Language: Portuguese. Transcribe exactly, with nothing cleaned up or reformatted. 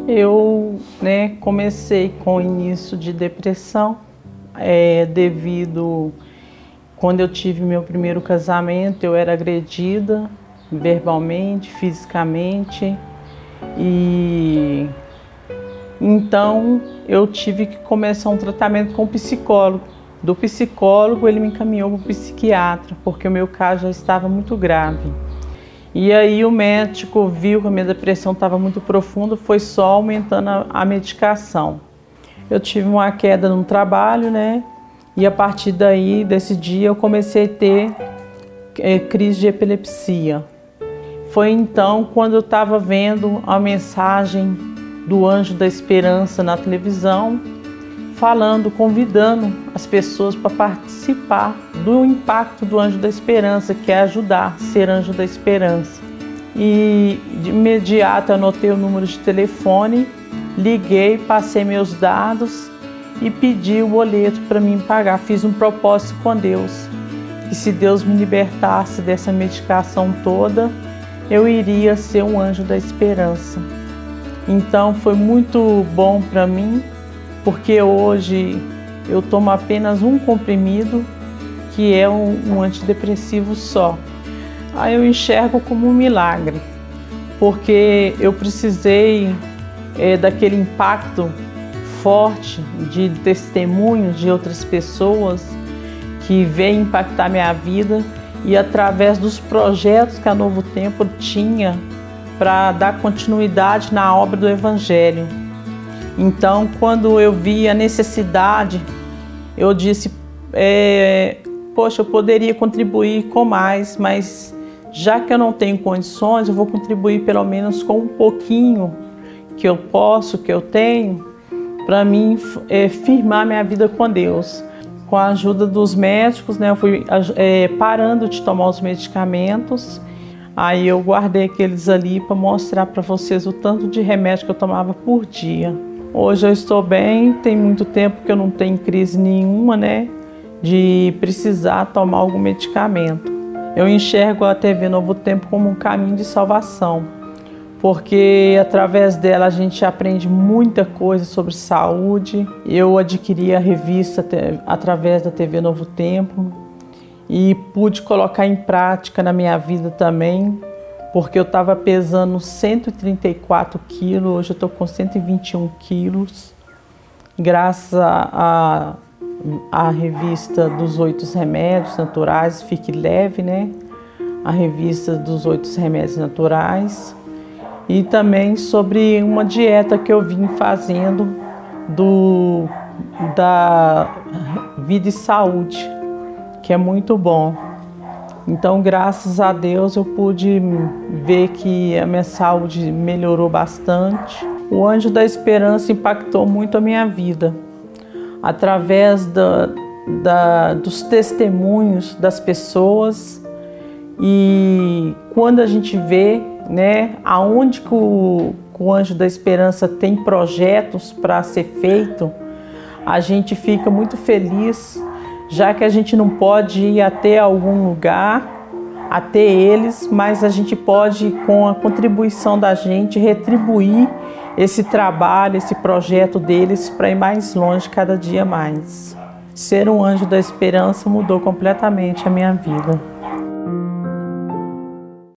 Eu, né, comecei com o início de depressão, é, devido, quando eu tive meu primeiro casamento, eu era agredida verbalmente, fisicamente, e então eu tive que começar um tratamento com o psicólogo. Do psicólogo ele me encaminhou para o psiquiatra, porque o meu caso já estava muito grave. E aí o médico viu que a minha depressão estava muito profunda, foi só aumentando a, a medicação. Eu tive uma queda no trabalho, né? E a partir daí, desse dia, eu comecei a ter é, crise de epilepsia. Foi então quando eu estava vendo a mensagem do Anjo da Esperança na televisão, falando, convidando as pessoas para participar do impacto do Anjo da Esperança, que é ajudar, ser Anjo da Esperança. E de imediato anotei o número de telefone, liguei, passei meus dados e pedi o boleto para mim pagar. Fiz um propósito com Deus, que se Deus me libertasse dessa medicação toda, eu iria ser um Anjo da Esperança. Então foi muito bom para mim, porque hoje eu tomo apenas um comprimido, que é um, um antidepressivo só. Aí eu enxergo como um milagre, porque eu precisei é, daquele impacto forte de testemunhos de outras pessoas que veio impactar minha vida, e através dos projetos que a Novo Tempo tinha para dar continuidade na obra do Evangelho. Então, quando eu vi a necessidade, eu disse, é, poxa, eu poderia contribuir com mais, mas já que eu não tenho condições, eu vou contribuir pelo menos com um pouquinho que eu posso, que eu tenho, para mim é, firmar minha vida com Deus. Com a ajuda dos médicos, né, eu fui é, parando de tomar os medicamentos. Aí eu guardei aqueles ali para mostrar para vocês o tanto de remédio que eu tomava por dia. Hoje eu estou bem, tem muito tempo que eu não tenho crise nenhuma, né, de precisar tomar algum medicamento. Eu enxergo a T V Novo Tempo como um caminho de salvação, porque através dela a gente aprende muita coisa sobre saúde. Eu adquiri a revista através da T V Novo Tempo e pude colocar em prática na minha vida também, porque eu estava pesando cento e trinta e quatro quilos, hoje eu estou com cento e vinte e um quilos, graças a, a, a revista dos oito remédios naturais, Fique Leve, né? A revista dos oito remédios naturais, e também sobre uma dieta que eu vim fazendo do, da Vida e Saúde, que é muito bom. Então, graças a Deus, eu pude ver que a minha saúde melhorou bastante. O Anjo da Esperança impactou muito a minha vida, através da, da, dos testemunhos das pessoas. E quando a gente vê, né, aonde que o, que o Anjo da Esperança tem projetos para ser feito, a gente fica muito feliz, já que a gente não pode ir até algum lugar, até eles, mas a gente pode, com a contribuição da gente, retribuir esse trabalho, esse projeto deles para ir mais longe cada dia mais. Ser um Anjo da Esperança mudou completamente a minha vida.